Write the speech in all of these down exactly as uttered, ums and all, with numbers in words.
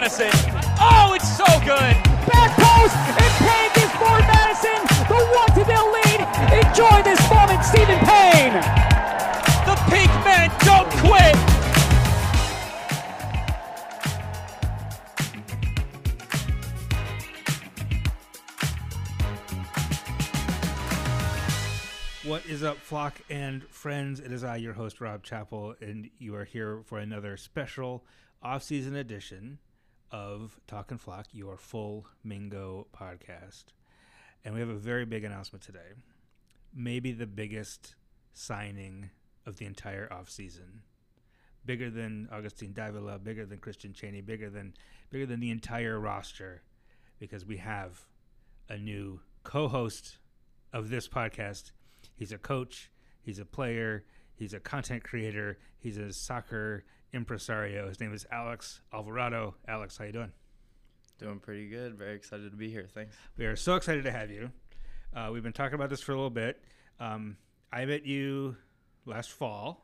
Madison. Oh, it's so good. Back post, and Payne gives Forward Madison the one to nil lead. Enjoy this moment, Stephen Payne. The pink men don't quit. What is up, flock and friends? It is I, your host, Rob Chappell, and you are here for another special off-season edition of Talkin' Flock, your full Mingo podcast. And we have a very big announcement today. Maybe the biggest signing of the entire off-season. Bigger than Augustine Davila, bigger than Christian Chaney, bigger than bigger than the entire roster, because we have a new co-host of this podcast. He's a coach, he's a player, he's a content creator, he's a soccer impresario. His name is Alex Alvarado. Alex, how you doing? Doing pretty good. Very excited to be here. Thanks. We are so excited to have you. Uh, we've been talking about this for a little bit. Um, I met you last fall,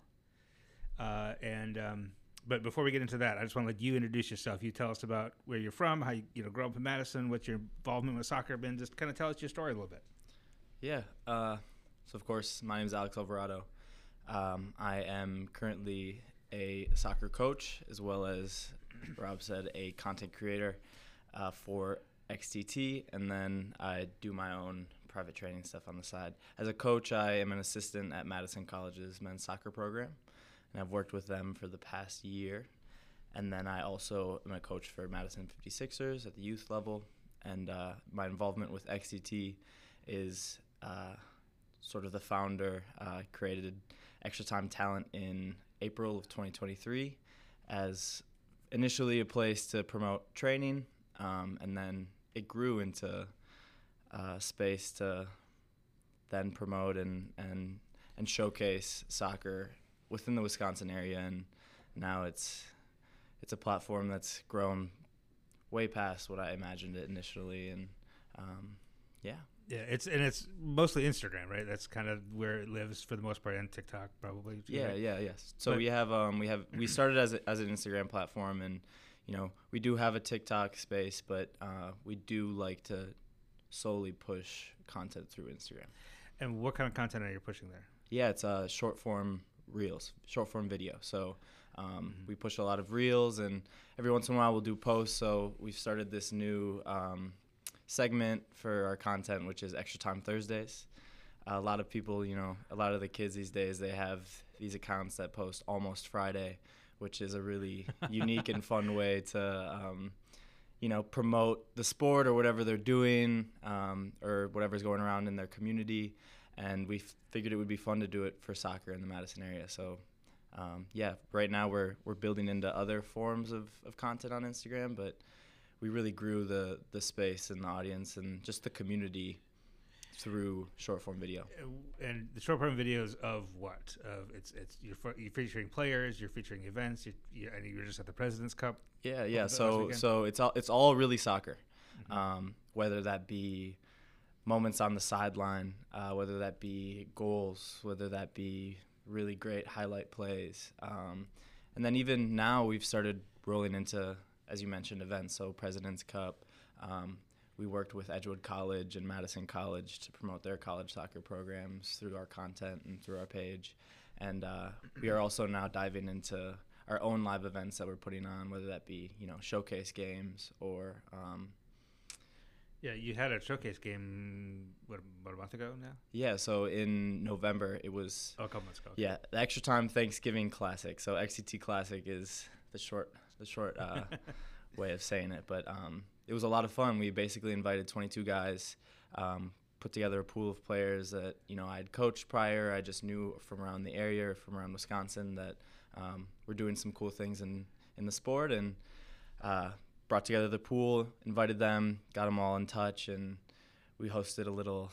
uh, and um, but before we get into that, I just want to let you introduce yourself. You tell us about where you're from, how you, you know, grew up in Madison, what's your involvement with soccer been. Just kind of tell us your story a little bit. Yeah. Uh, so, of course, my name is Alex Alvarado. Um, I am currently a soccer coach, as well as, Rob said, a content creator uh, for X T T, and then I do my own private training stuff on the side. As a coach, I am an assistant at Madison College's men's soccer program, and I've worked with them for the past year. And then I also am a coach for Madison fifty-sixers at the youth level, and uh, my involvement with X T T is uh, sort of the founder, uh, created Extra Time Talent in April of twenty twenty-three as initially a place to promote training, um, and then it grew into uh, space to then promote and, and and showcase soccer within the Wisconsin area, and now it's it's a platform that's grown way past what I imagined it initially, and um, yeah. Yeah, it's and it's mostly Instagram, right? That's kind of where it lives for the most part, and TikTok probably. Yeah, right? yeah, yes. So But- we have um we have we started as a, as an Instagram platform, and you know we do have a TikTok space, but uh, we do like to solely push content through Instagram. And what kind of content are you pushing there? Yeah, it's uh, short form reels, short form video. So um, we push a lot of reels, and every once in a while we'll do posts. So we've started this new um, segment for our content, which is Extra Time Thursdays. Uh, a lot of people, you know, a lot of the kids these days, they have these accounts that post almost Friday, which is a really unique and fun way to, um, you know, promote the sport or whatever they're doing, um, or whatever's going around in their community. And we f- figured it would be fun to do it for soccer in the Madison area. So, um, yeah, right now we're we're building into other forms of, of content on Instagram, but we really grew the, the space and the audience and just the community through short form video. And the short form videos of what? Of it's it's you're, f- you're featuring players, you're featuring events. You're, you and you're just at the President's Cup. Yeah, yeah. last So weekend? so it's all it's all really soccer, Mhm. um, whether that be moments on the sideline, uh, whether that be goals, whether that be really great highlight plays, um, and then even now we've started rolling into, as you mentioned, events. So President's Cup. Um, we worked with Edgewood College and Madison College to promote their college soccer programs through our content and through our page. And uh, we are also now diving into our own live events that we're putting on, whether that be, you know, showcase games or um, Yeah, you had a showcase game what about a month ago now? yeah. So in November it was Oh, a couple months ago. Okay. yeah the Extra Time Thanksgiving Classic. So X T T Classic is the short the short uh, way of saying it, but um, it was a lot of fun. We basically invited twenty-two guys, um, put together a pool of players that, you know, I had coached prior. I just knew from around the area, from around Wisconsin, that um, we're doing some cool things in, in the sport, and uh, brought together the pool, invited them, got them all in touch, and we hosted a little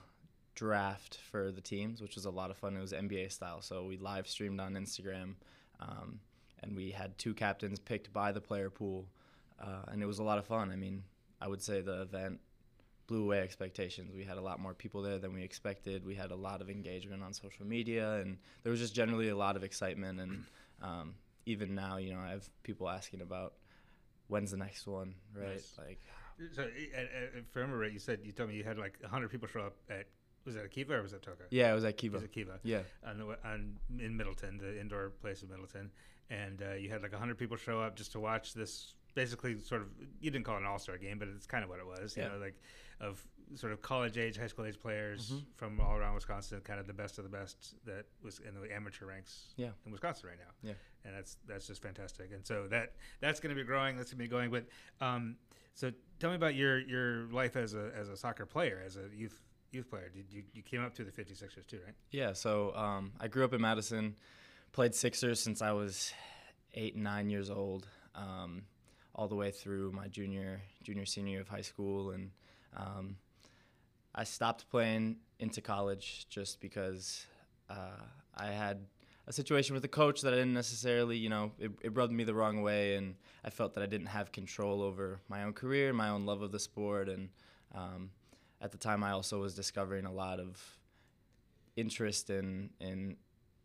draft for the teams, which was a lot of fun. It was N B A style, so we live streamed on Instagram, um, and we had two captains picked by the player pool, uh, and it was a lot of fun. I mean, I would say the event blew away expectations. We had a lot more people there than we expected. We had a lot of engagement on social media, and there was just generally a lot of excitement. And um, even now, you know, I have people asking about when's the next one, right? Nice. Like, So, uh, uh, if I remember right, you said you told me you had like a hundred people show up at was that Akiva or was that Toka? yeah, it was at It Kiva. was at Akiva. Yeah. On, the, on in Middleton, the indoor place in Middleton, and uh, you had like a hundred people show up just to watch this. Basically, sort of, you didn't call it an all-star game, but it's kind of what it was. You Yeah. know, like of sort of college age, high school age players Mhm. from all around Wisconsin, kind of the best of the best that was in the amateur ranks Yeah. in Wisconsin right now. Yeah. And that's that's just fantastic. And so that that's going to be growing. That's going to be going. But um, so tell me about your, your life as a as a soccer player, as a youth youth player. Did you you came up through the fifty-sixers too, right? Yeah, so um, I grew up in Madison, played Sixers since I was eight, nine years old, um, all the way through my junior, junior, senior year of high school, and um, I stopped playing into college just because uh, I had a situation with a coach that I didn't necessarily, you know, it, it rubbed me the wrong way, and I felt that I didn't have control over my own career, my own love of the sport, and um, at the time I also was discovering a lot of interest in in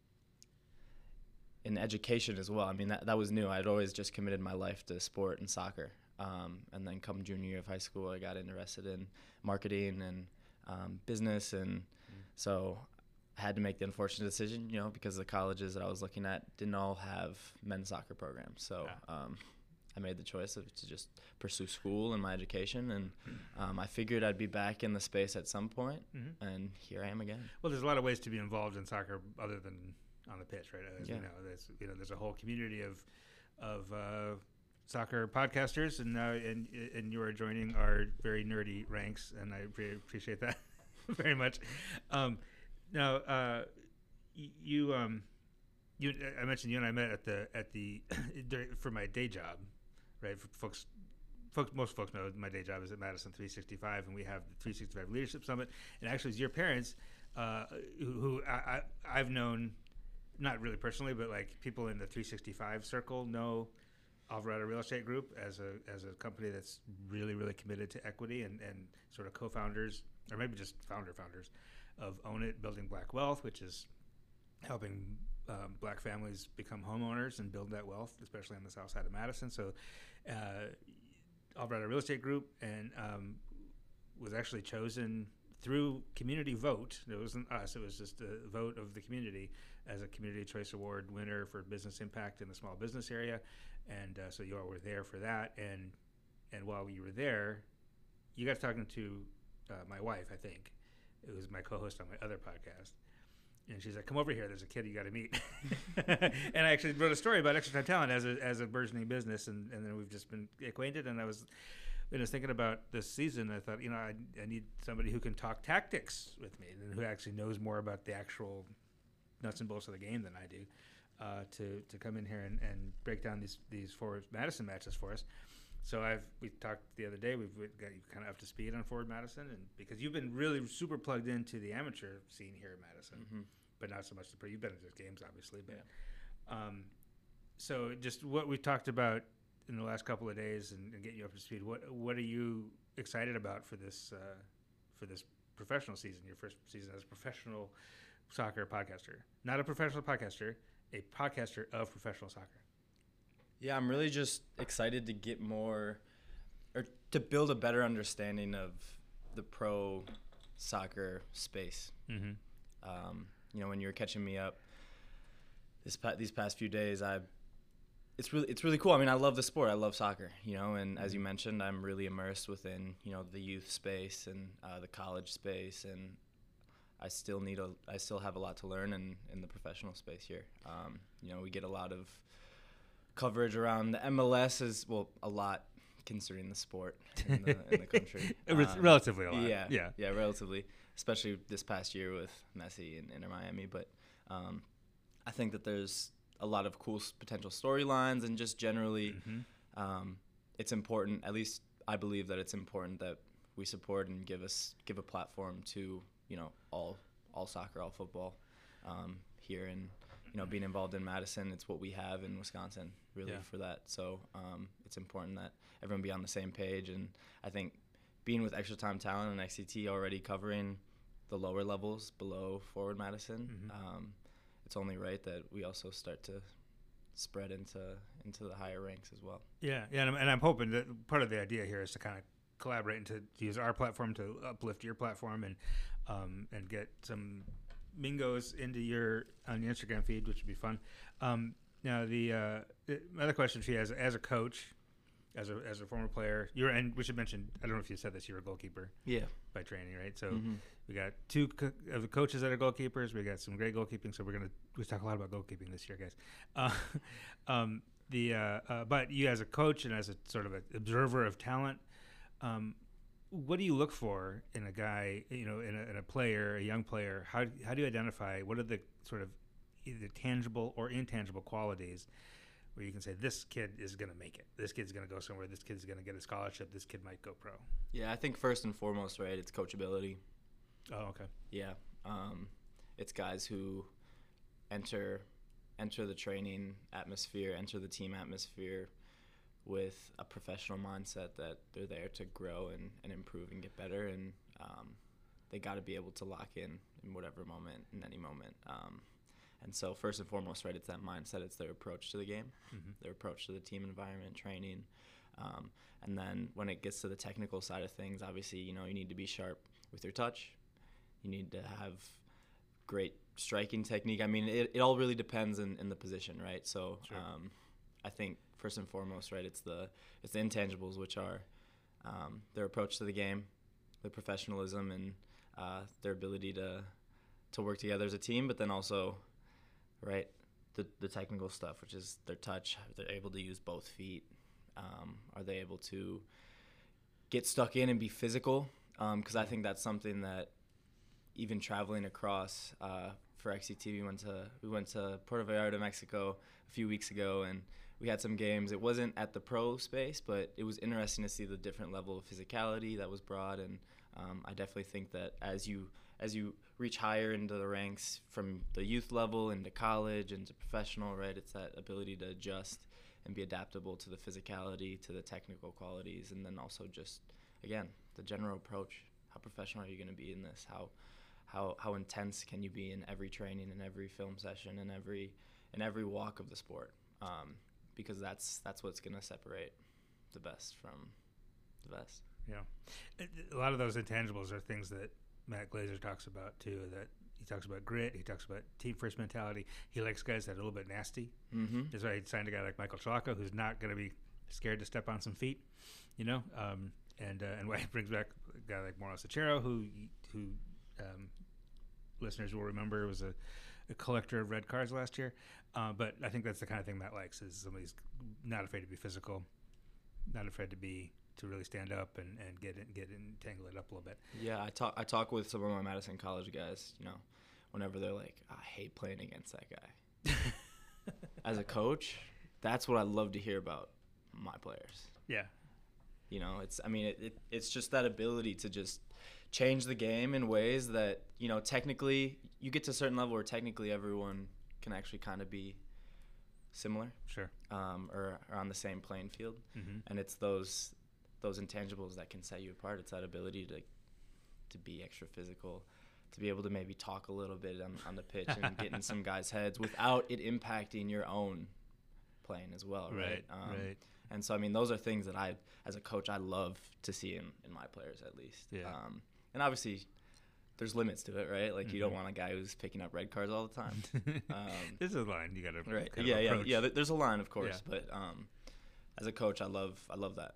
in education as well. I mean, that that was new. I'd always just committed my life to sport and soccer. Um, and then come junior year of high school, I got interested in marketing and um, business. And mm. so I had to make the unfortunate decision, you know, because the colleges that I was looking at didn't all have men's soccer programs. So yeah. um, I made the choice of to just pursue school and my education. And um, I figured I'd be back in the space at some point, mm-hmm. and here I am again. Well, there's a lot of ways to be involved in soccer other than on the pitch, right? As yeah. you know, there's you know there's a whole community of of uh, soccer podcasters, and now and and you are joining our very nerdy ranks, and I really appreciate that very much. Um, now, uh, you um, you I mentioned you and I met at the at the for my day job, right? For folks. Folks, most folks know my day job is at Madison three sixty-five, and we have the three sixty-five Leadership Summit. And actually, it's your parents uh, who, who I, I, I've known, not really personally, but like people in the three sixty-five circle know Alvarado Real Estate Group as a as a company that's really, really committed to equity and, and sort of co-founders, or maybe just founder-founders, of Own It, Building Black Wealth, which is helping um, black families become homeowners and build that wealth, especially on the south side of Madison. So uh, Alvarado Real Estate Group and um, was actually chosen through community vote. It wasn't us. It was just a vote of the community as a Community Choice Award winner for business impact in the small business area. And uh, so you all were there for that. And and while you were there, you got talking to uh, my wife, I think. It was my co-host on my other podcast. And she's like, come over here. There's a kid you got to meet. And I actually wrote a story about Extra Time Talent as a as a burgeoning business. And, and then we've just been acquainted. And I was when I was thinking about this season, I thought, you know, I, I need somebody who can talk tactics with me and who actually knows more about the actual nuts and bolts of the game than I do, uh, to to come in here and, and break down these these Forward Madison matches for us. So I've we talked the other day. We've got you kind of up to speed on Forward Madison, and because you've been really super plugged into the amateur scene here in Madison, mm-hmm. but not so much the pro. You've been at those games, obviously, but yeah. um, so just what we talked about in the last couple of days and, and getting you up to speed. What what are you excited about for this uh, for this professional season? Your first season as a professional soccer podcaster, not a professional podcaster, a podcaster of professional soccer. Yeah, I'm really just excited to get more, or to build a better understanding of the pro soccer space. Mm-hmm. Um, you know, when you were catching me up this pa- these past few days, I it's really it's really cool. I mean, I love the sport. I love soccer. You know, and mm-hmm. as you mentioned, I'm really immersed within you know the youth space and uh, the college space, and I still need a I still have a lot to learn in, in the professional space here. Um, you know, we get a lot of coverage around the M L S as well, a lot considering the sport in the, in the country. Um, relatively a lot. Yeah, yeah, yeah, relatively. Especially this past year with Messi and Inter Miami. But um, I think that there's a lot of cool potential storylines, and just generally, mm-hmm. um, it's important. At least I believe that it's important that we support and give us give a platform to you know all all soccer, all football um, here in. You know, being involved in Madison, it's what we have in Wisconsin, really, yeah. for that. So um, it's important that everyone be on the same page. And I think being with Extra Time Talent and X C T already covering the lower levels below Forward Madison, mm-hmm. um, it's only right that we also start to spread into into the higher ranks as well. Yeah, yeah, and I'm, and I'm hoping that part of the idea here is to kind of collaborate and to, to use our platform to uplift your platform and um, and get some Mingos into your on your Instagram feed, which would be fun. Um, now, the, uh, the other question for you, as as a coach, as a as a former player, you're and we should mention. I don't know if you said this. You're a goalkeeper. Yeah. By training, right? So Mm-hmm. we got two co- of the coaches that are goalkeepers. We got some great goalkeeping. So we're gonna we talk a lot about goalkeeping this year, guys. Uh, um, the uh, uh, but you as a coach and as a sort of an observer of talent, um, what do you look for in a guy? You know, in a, in a player, a young player. How how do you identify what are the sort of either tangible or intangible qualities where you can say this kid is going to make it, this kid's going to go somewhere, this kid's going to get a scholarship, this kid might go pro? Yeah, I think first and foremost, right, it's coachability. Oh, okay. Yeah, um, it's guys who enter enter the training atmosphere, enter the team atmosphere with a professional mindset that they're there to grow and, and improve and get better, and um, they got to be able to lock in in whatever moment, in any moment. Um, And so first and foremost, right, it's that mindset. It's their approach to the game, mm-hmm. their approach to the team environment, training. Um, and then when it gets to the technical side of things, obviously, you know, you need to be sharp with your touch. You need to have great striking technique. I mean, it, it all really depends in, in the position, right? So sure. um, I think first and foremost, right, it's the it's the intangibles, which are um, their approach to the game, their professionalism, and uh, their ability to to work together as a team, but then also – right, the the technical stuff, which is their touch. They're able to use both feet. Um, are they able to get stuck in and be physical? Because um, I think that's something that even traveling across uh, for X C T, we went to we went to Puerto Vallarta, Mexico, a few weeks ago, and we had some games. It wasn't at the pro space, but it was interesting to see the different level of physicality that was brought. And um, I definitely think that as you as you reach higher into the ranks from the youth level into college into professional, right, it's that ability to adjust and be adaptable to the physicality, to the technical qualities, and then also just, again, the general approach. How professional are you going to be in this? How how how intense can you be in every training, in every film session, in every in every walk of the sport? Um, because that's that's what's going to separate the best from the best. Yeah. A lot of those intangibles are things that Matt Glazer talks about too, that he talks about grit, he talks about team first mentality. He likes guys that are a little bit nasty. Mm-hmm. That's why he signed a guy like Michael Chalaka, who's not going to be scared to step on some feet, you know. Um, and uh, and why he brings back a guy like Mauricio Sachero, who who um, listeners will remember was a, a collector of red cards last year. Uh, but I think that's the kind of thing Matt likes, is somebody's not afraid to be physical, not afraid to be to really stand up and, and get in, get entangled up a little bit. Yeah, I talk I talk with some of my Madison College guys, you know, whenever they're like, I hate playing against that guy. As a coach, that's what I love to hear about my players. Yeah. You know, it's I mean, it, it it's just that ability to just change the game in ways that, you know, technically you get to a certain level where technically everyone can actually kind of be similar. Sure. Um, or, or on the same playing field. Mm-hmm. And it's those those intangibles that can set you apart. It's that ability to to be extra physical, to be able to maybe talk a little bit on, on the pitch and get in some guys' heads without it impacting your own playing as well, right? Right, Um, right. And so, I mean, those are things that I, as a coach, I love to see in, in my players at least. Yeah. Um, and obviously, there's limits to it, right? Like, mm-hmm. you don't want a guy who's picking up red cards all the time. Um, There's a line you got to right. kind Yeah, of yeah, approach. yeah. There's a line, of course, Yeah. but um, as a coach, I love I love that.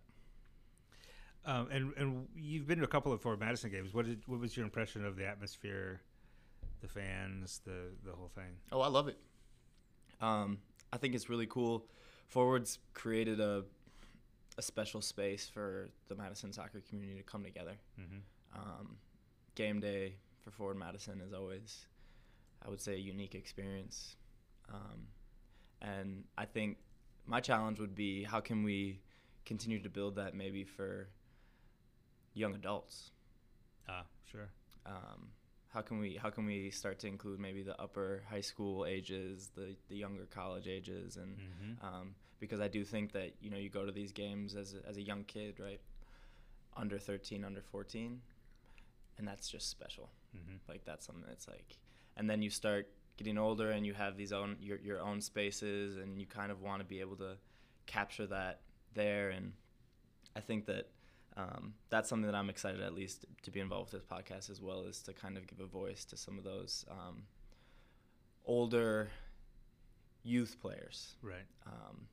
Um, and and you've been to a couple of Forward Madison games. What did what was your impression of the atmosphere, the fans, the the whole thing? Oh, I love it. Um, I think it's really cool. Forwards created a a special space for the Madison soccer community to come together. Mm-hmm. Um, game day for Forward Madison is always, I would say, a unique experience. Um, and I think my challenge would be, how can we continue to build that maybe for young adults? Ah, sure. Um, how can we how can we start to include maybe the upper high school ages, the, the younger college ages, and Mm-hmm. um, because I do think that, you know, you go to these games as a, as a young kid, right, under thirteen, under fourteen, and that's just special. Mm-hmm. Like, that's something that's like, and then you start getting older and you have these own your your own spaces, and you kind of want to be able to capture that there. And I think that um, that's something that I'm excited, at least, to be involved with this podcast as well, is to kind of give a voice to some of those um, older youth players. Right. Um,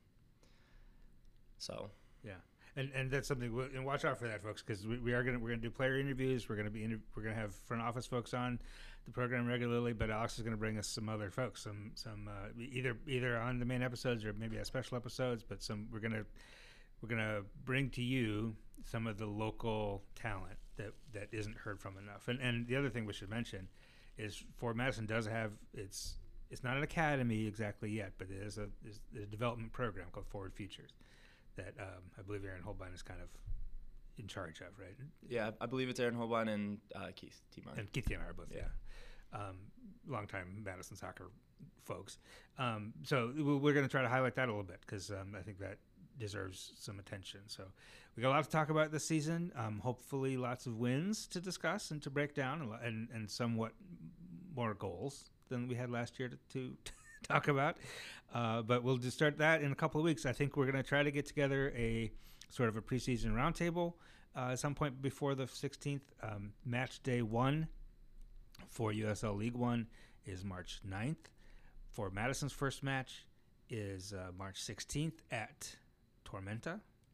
so. Yeah. And and that's something. We'll, and watch out for that, folks, because we, we are gonna we're gonna do player interviews. We're gonna be inter- we're gonna have front office folks on the program regularly. But Alex is gonna bring us some other folks, some some uh, either either on the main episodes or maybe as special episodes. But some we're gonna we're gonna bring to you some of the local talent that, that isn't heard from enough. And and the other thing we should mention is Fort Madison does have its it's not an academy exactly yet, but it is a, is a development program called Forward Futures that um, I believe Aaron Holbein is kind of in charge of, right? Yeah, I believe it's Aaron Holbein and uh, Keith T-Mark. And Keith and I are both, yeah. yeah. Um, longtime Madison soccer folks. Um, so we're going to try to highlight that a little bit because um, I think that deserves some attention. So we got a lot to talk about this season. Um, hopefully lots of wins to discuss and to break down, and, and, and somewhat more goals than we had last year to, to talk about. Uh, but we'll just start that in a couple of weeks. I think we're going to try to get together a sort of a preseason roundtable uh, at some point before the sixteenth. Um, match day one for U S L League One is March ninth. For Madison's first match is uh, March sixteenth at Tormenta.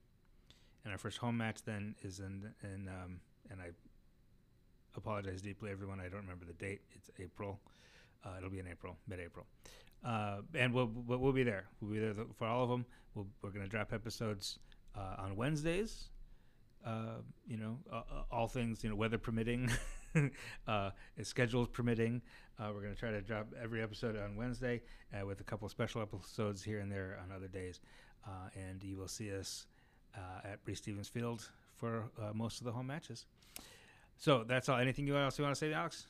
And our first home match then is in, in um, and I apologize deeply, everyone, I don't remember the date. It's April. Uh, it'll be in April, mid-April. Uh, and we'll, we'll we'll be there. We'll be there for all of them. We'll, we're going to drop episodes uh, on Wednesdays. Uh, you know, uh, all things, you know, weather permitting, uh, schedules permitting. Uh, we're going to try to drop every episode on Wednesday uh, with a couple of special episodes here and there on other days. Uh, and you will see us uh, at Breese Stevens Field for uh, most of the home matches. So that's all. Anything else you want to say, Alex?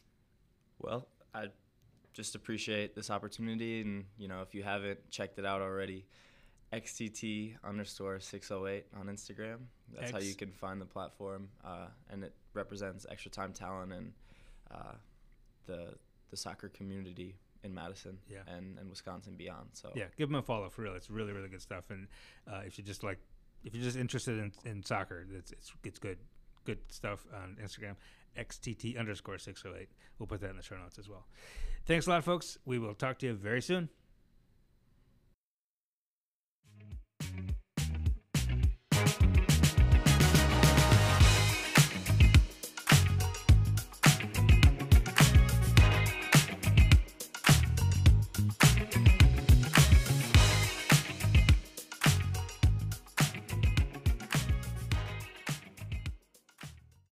Well, I just appreciate this opportunity, and you know, if you haven't checked it out already, X T T underscore six oh eight on Instagram. That's X. how you can find the platform, uh, and it represents Extra Time Talent and uh, the the soccer community in Madison yeah. and, and Wisconsin beyond. So yeah, give them a follow for real. It's really really good stuff, and uh, if you just like if you're just interested in, in soccer, it's it's it's good good stuff on Instagram. X T T underscore six oh eight. We'll put that in the show notes as well. Thanks a lot, folks. We will talk to you very soon.